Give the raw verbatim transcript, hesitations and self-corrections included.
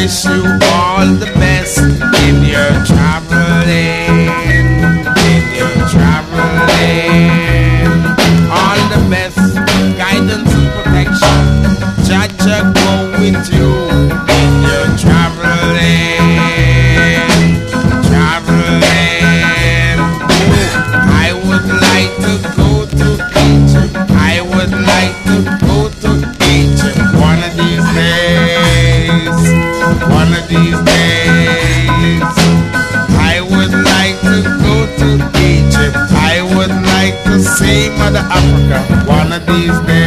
wish you all the best in your traveling, in your traveling. All the best guidance and protection. Jah Jah go with you in your traveling, traveling. I would like to go to Egypt. I would like to go to Egypt one of these days. One of these days. I would like to go to Egypt. I would like to see Mother Africa one of these days.